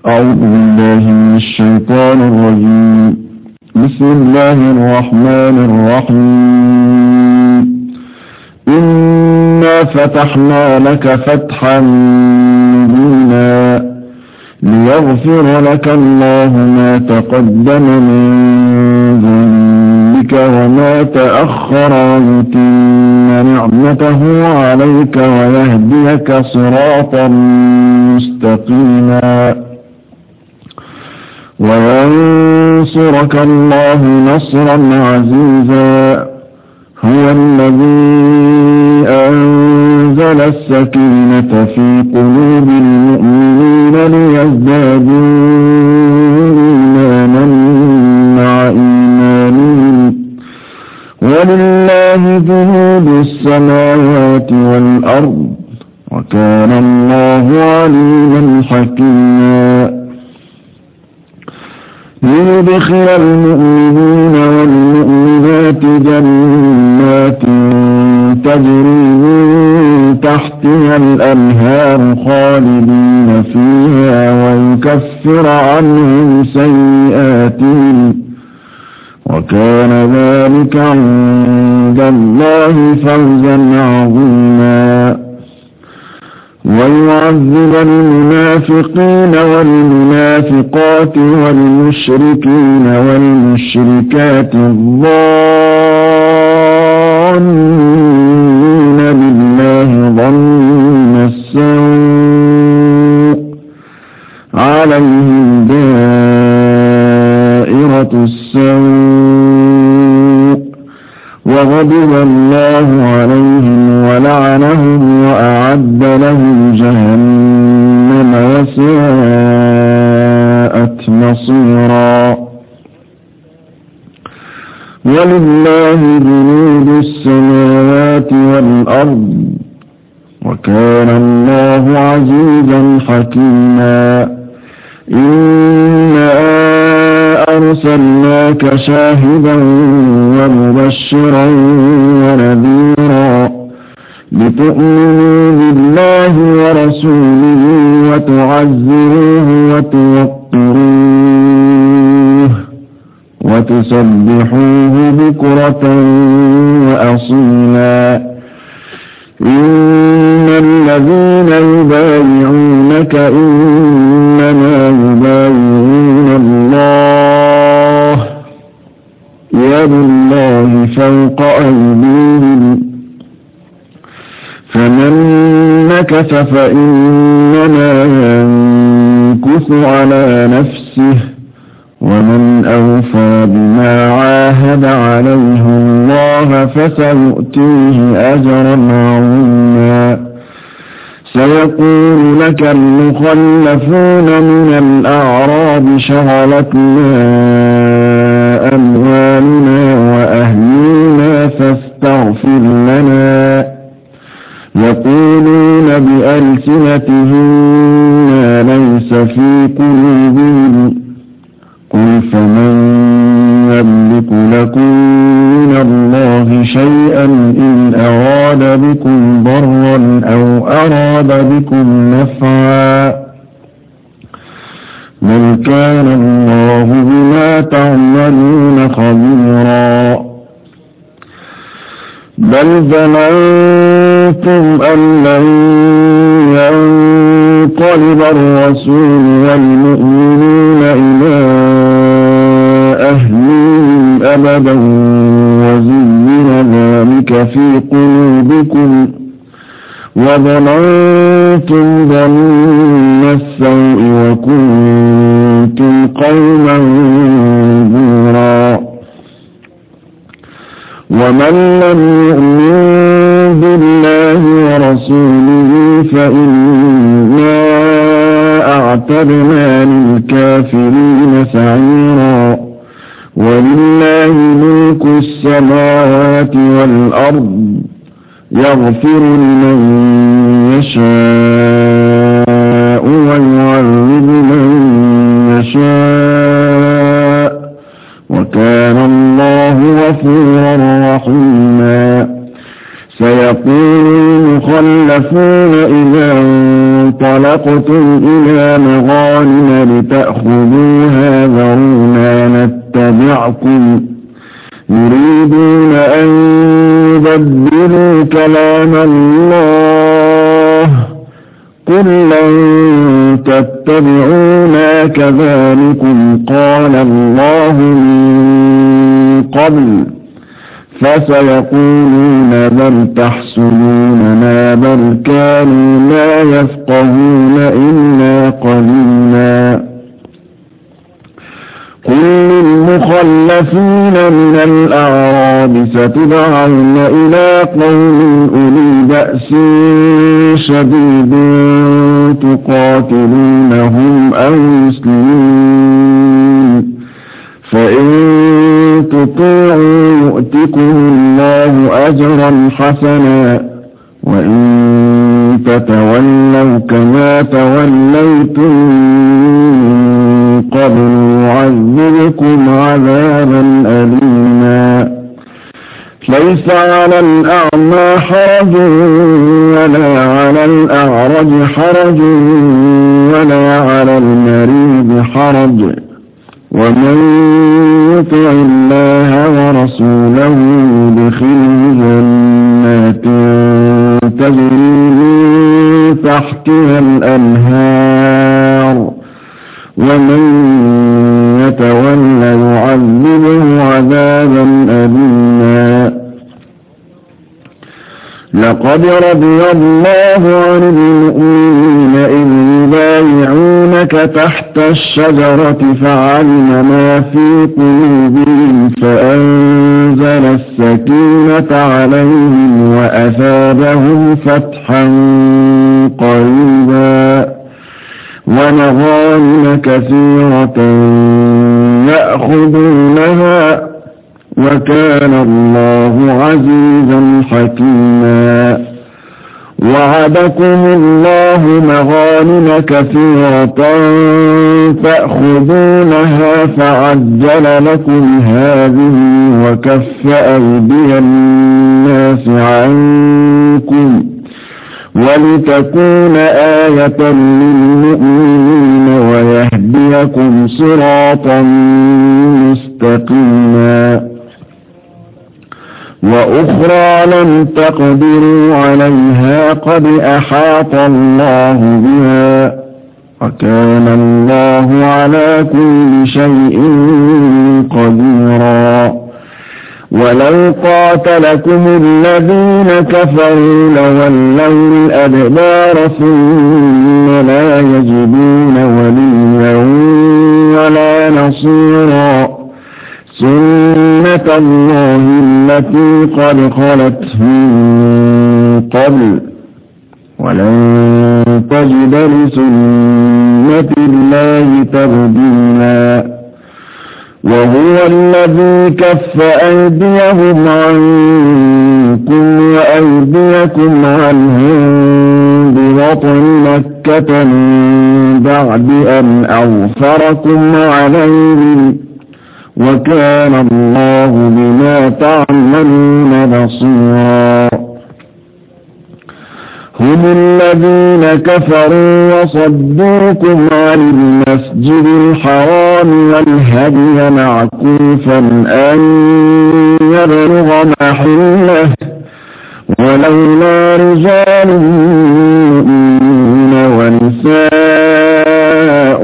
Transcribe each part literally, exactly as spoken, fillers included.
أعوذ بالله من الشيطان الرجيم. بسم الله الرحمن الرحيم. إنا فتحنا لك فتحا مبينا ليغفر لك الله ما تقدم من ذنبك وما تأخر ويتم نعمته عليك ويهديك صراطا مستقيما وينصرك الله نصرا عزيزا. هو الذي أنزل السكينة في قلوب المؤمنين ليزدادوا إيمانا مع إيمانهم ولله جنود السماوات والأرض وكان الله عليما حكيما. ليدخل المؤمنين والمؤمنات جنات تجري من تحتها الأنهار خالدين فيها ويكفر عنهم سيئاتهم وكان ذلك عند الله فوزا عظيما. ويعذب المنافقين والمنافقات والمشركين والمشركات الظانين بالله ظن السوء عليهم دائرة السوء وغضب الله عليهم ولعنهم وأعد لهم جهنم وساءت مصيرا. ولله جنود السماوات والأرض وكان الله عزيزا حكيما. إنا أرسلناك شاهدا ومبشرا ونذيرا لتؤمنوا بالله ورسوله وتعزروه وتوقروه وتسبحوه بكرة وأصيلا. إن الذين يبايعونك إنما يبايعون الله يد الله فوق أيديهم فمن نكث فإنما ينكث على نفسه ومن أوفى بما عاهد عليه الله فسيؤتيه أجرا عظيما. سيقول لك المخلفون من الأعراب شغلتنا أموالنا وأهلنا فاستغفر لنا يقولون بألسنتهم ما ليس في قلوبهم قل فمن يملك لكم من الله شيئا إن أراد بكم ضرا أو أراد بكم نفعا بل كان الله بما تعملون خبيرا. بل ظننتم أن لن ينقلب الرسول والمؤمنون إلى أهلهم أبدا وزين ذلك في قلوبكم وظننتم ظن السوء وكنتم قوما بورا. ومن لم يؤمن بالله ورسوله فإنا أعتدنا للكافرين سعيرا. ولله ملك السماوات والأرض يغفر لمن يشاء ويعذب من يشاء وكان الله غفورا رحيما. سيقول المخلفون إذا انطلقتم إلى مغانم لتأخذوها ذرونا نتبعكم يريدون أن يبدلوا كلام الله قل لن تتبعونا كذلكم قال الله من قبل فسيقولون بل تحسدوننا بل كانوا لا يفقهون إلا قليلا قل للمخلفين من الأعراب ستدعون إلى قوم أولي بأس شديد تقاتلونهم أو يسلمون فإن تطيعوا يؤتكم الله أجرا حسنا وإن تتولوا كما توليتم من قبل يعذبكم عذابا أليما ليس على الأعمى حرج ولا على الأعرج حرج ولا على المريض حرج ومن يطع الله ورسوله يدخله جنات تجري من تحتها الأنهار ومن يتولى يعذبه عذابا أليما لقد رضي الله عن المؤمنين إذ يبايعونك تحت الشجرة فعلم ما في قلوبهم فأنزل السكينة عليهم وأثابهم فتحا قريبا ومغانم كثيرة يأخذونها وكان الله عزيزا حكيما وعدكم الله مغانم كثيرة تأخذونها فعجل لكم هذه وكف أيدي الناس عنكم ولتكون آية للمؤمنين ويهديكم صراطا مستقيما وأخرى لم تقدروا عليها قد أحاط الله بها وكان الله على كل شيء قديرا ولو قاتلكم الذين كفروا لولوا الأدبار ثم لا يجدون وليا ولا نصيرا سنة الله التي قد خلت من قبل ولن تجد لسنة الله تبديلا وهو الذي كف أيديهم عنكم وأيديكم عنهم ببطن مكة من بعد أن أغفركم عليهم وكان الله بما تعملون بصيرا هم الذين كفروا وصدوكم عن المسجد الحرام والهدي معكوفا أن يبلغ محله ولولا رجال مؤمنون ونساء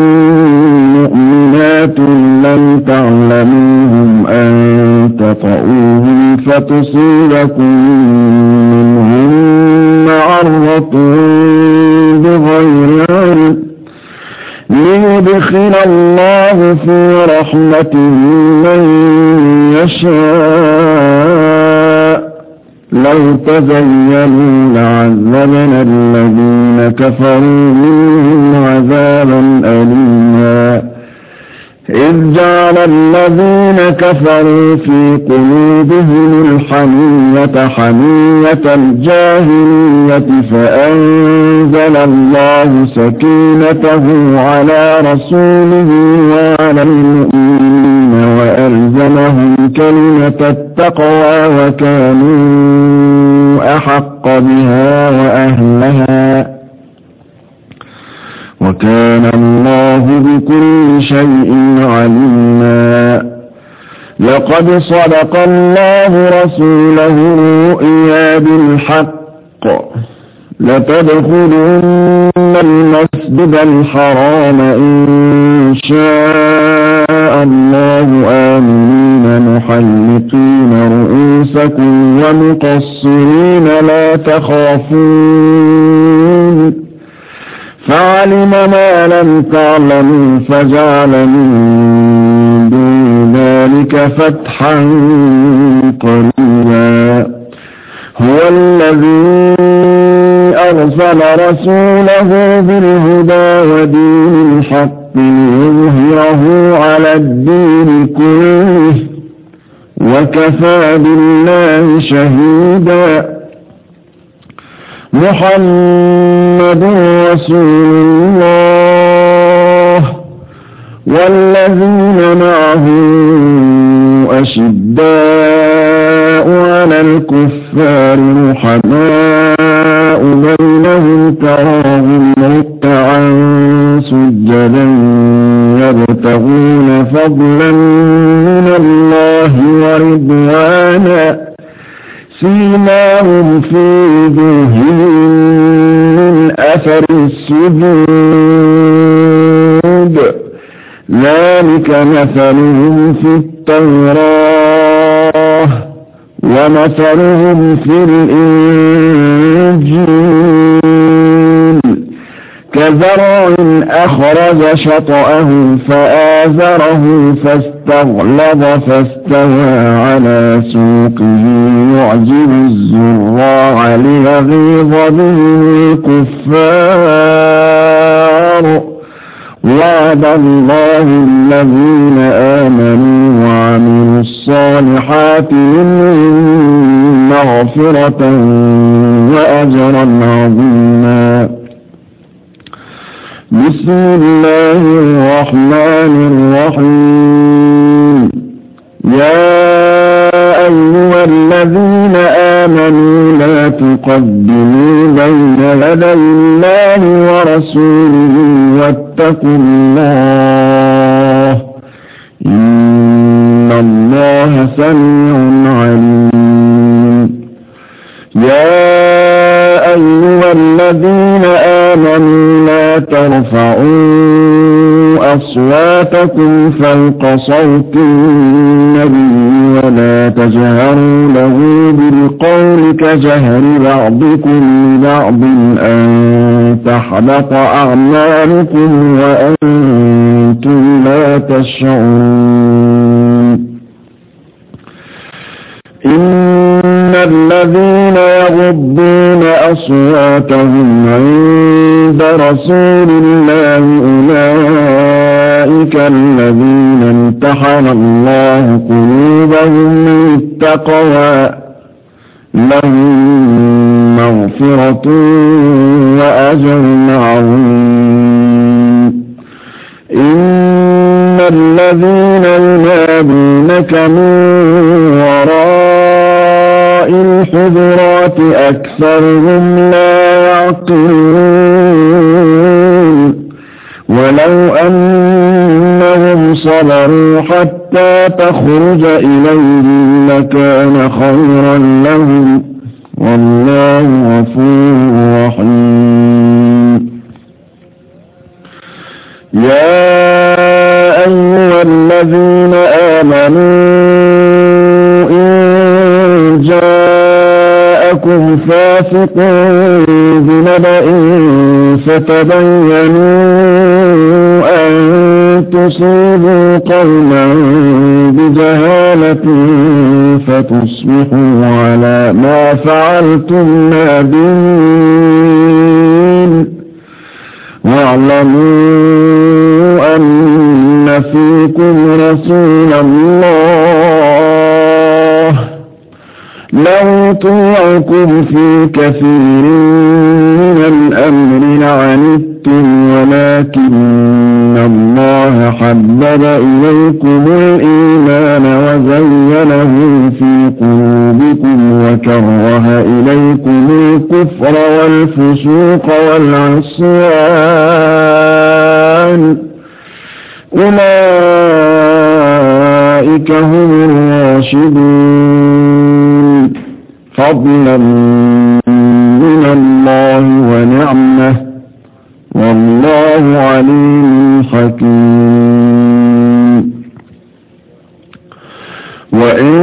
مؤمنات لم تعلموهم أن تطؤوهم فتصيبكم منهم معرة بغير علم ليدخل الله في رحمته من يشاء لو تزينوا لعذبنا الذين كفروا منهم عذابا أليما إذ جعل الذين كفروا في قلوبهم الحمية حمية الجاهلية فأنزل الله سكينته على رسوله وعلى المؤمنين وألزمهم كلمة التقوى وكانوا أحق بها وأهلها وكان الله بكل شيء عليما. لقد صدق الله رسوله الرؤيا بالحق لتدخلن المسجد الحرام إن شاء الله آمنين محلقين رؤوسكم ومقصرين لا تخافون فعلم ما لم تعلموا فجعل من دون ذلك فتحا قريبا. هو الذي أرسل رسوله بالهدى ودين الحق ليظهره على الدين كله وكفى بالله شهيدا. محمد رسول الله والذين معه أشداء على الكفار رحماء بينهم تراهم ركعا سجدا يبتغون فضلا من الله ورضوانا سيماهم في وجوههم من أثر السجود ذلك مثلهم في التوراة ومثلهم في الإنجيل كزرع أخرج شطأه فآزره فاستغلظ فاستوى على سوقه يعجب الزراع ليغيظ بهم الكفار. وعد الله الذين آمنوا وعملوا الصالحات منهم مغفرة وأجرا عظيما. بسم الله الرحمن الرحيم. يا أيها الذين آمنوا لا تقدموا بين يدي الله ورسوله واتقوا الله إن الله سميع عليم. يا أيها الذين آمنوا لا ترفعوا أصواتكم فوق صوت النبي ولا تجهروا له بالقول كجهر بعضكم لبعض أن تحبط أعمالكم وأنتم لا تشعرون. إن الذين يغضون أصواتهم عند رسول الله أولئك الذين امتحن الله قلوبهم للتقوى لهم مغفرة وأجر عظيم. إن الذين ينادونك من وراء الحجرات أكثرهم لا يعقلون ولو أنهم صبروا حتى تخرج إليهم لكان خيرا لهم والله غفور رحيم. يا أيها الذين آمنوا إن جاءكم فاسق بنبأ فتبينوا أن تصيبوا قوما بجهالة فتصبحوا على ما فعلتم نادمين. واعلموا أن فيكم رسول الله لو يطيعكم في كثير من الأمر لعنتم ولكن الله حبب إليكم الإيمان وزينه في قلوبكم وكره إليكم الكفر والفسوق والعصيان أولئك هم الراشدون فضلا من الله ونعمة والله عليم حكيم. وإن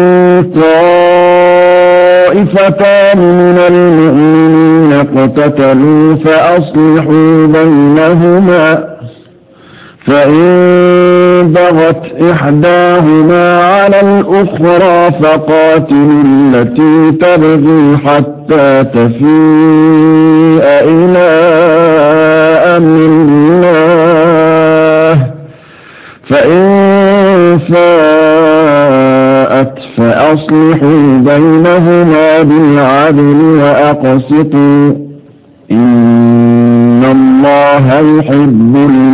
طائفتان من المؤمنين اقتتلوا فأصلحوا بينهما فإن بغت إحداهما على الأخرى فقاتلوا التي تبغي حتى تفيء إلى أمر الله فإن فاءت فأصلحوا بينهما بالعدل وأقسطوا إن الله يحب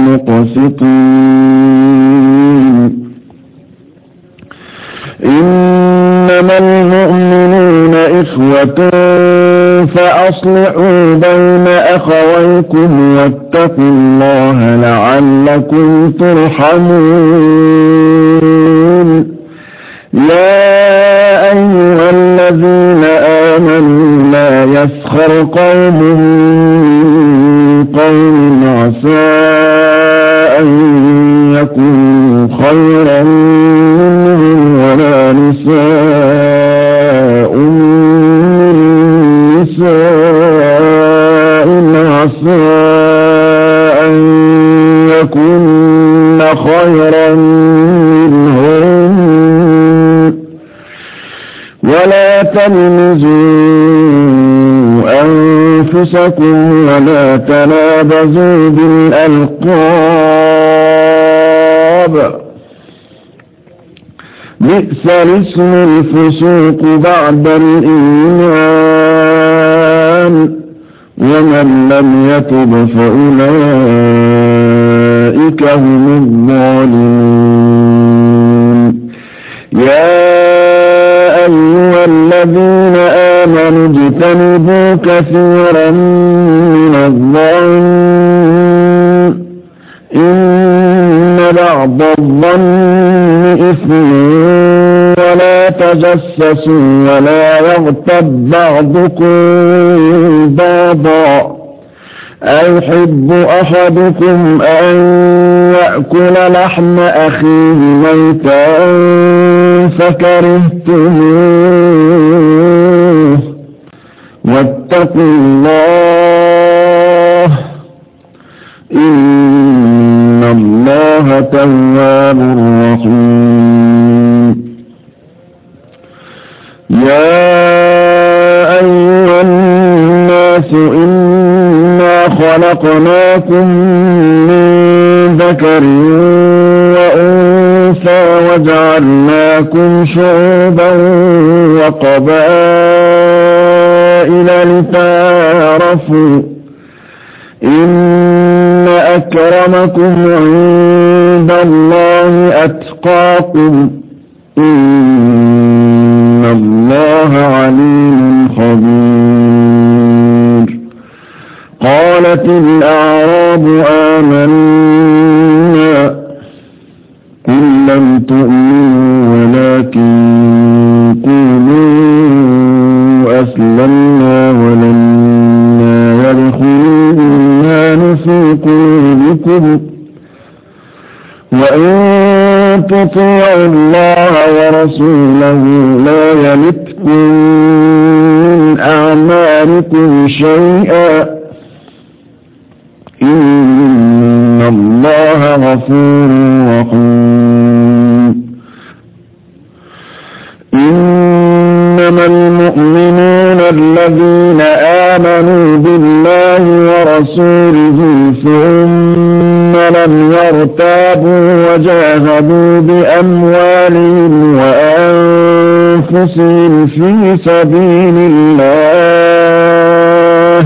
المقسطين. إنما المؤمنون إخوة فأصلحوا بين أخويكم واتقوا الله لعلكم ترحمون. يا أيها الذين آمنوا لا يسخر قوم من قوم عسى أن يكونوا خيرا منهم ولا نساء من نساء عسى أن يكون خيرا منهم ولا تلمزوا أنفسكم ولا تنابزوا بالألقاب بئس الاسم الفسوق بعد الإيمان ومن لم يتب فأولئك هم الظالمون. يا أيها الذين آمنوا اجتنبوا كثيرا من الظن إن بعض الظن إثم ولا تجسسوا ولا يغتب بعضكم بعضا أيحب أحدكم أن يأكل لحم أخيه ميتا فكرهتموه واتقوا الله إن الله تواب رحيم. يا أيها الناس إنا خلقناكم من ذكر وأنثى وجعلناكم شعوبا وقبائل لتعارفوا إن أكرمكم عند الله أتقاكم إن الله عليم خبير. قالت الأعراب آمنا قل لم تؤمنوا ولكن قولوا أسلمنا ولما يدخل الإيمان في قلوبكم وإن تطيعوا الله ورسوله لا يلتكم من أعمالكم شيئا إن الله غفور رحيم. إنما المؤمنون الذين آمنوا بالله ورسوله ثم لم يرتابوا وجاهدوا بأموالهم وأنفسهم في سبيل الله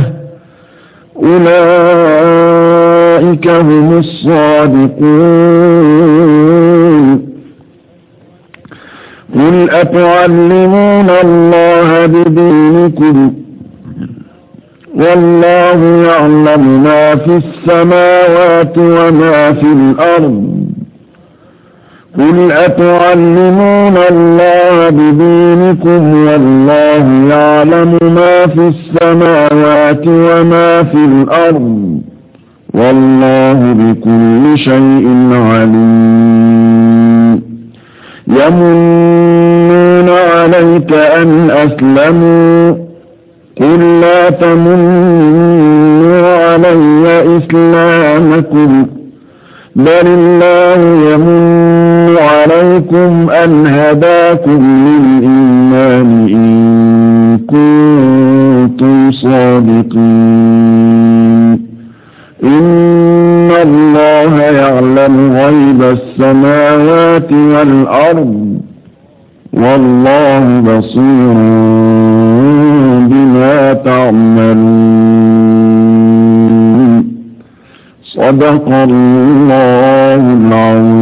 أولئك هم الصادقون. قل أتعلمون الله بدينكم والله يعلم ما في السماوات وما في الأرض قل أتعلمون الله بدينكم والله يعلم ما في السماوات وما في الأرض والله بكل شيء عليم يمنون عليك أن أسلموا قل لا تمنوا علي إسلامكم بل الله يمن عليكم أن هداكم للإيمان إن كنتم صادقين إن الله يعلم غيب السماوات والأرض والله بصير بما تعملون صدق الله العظيم.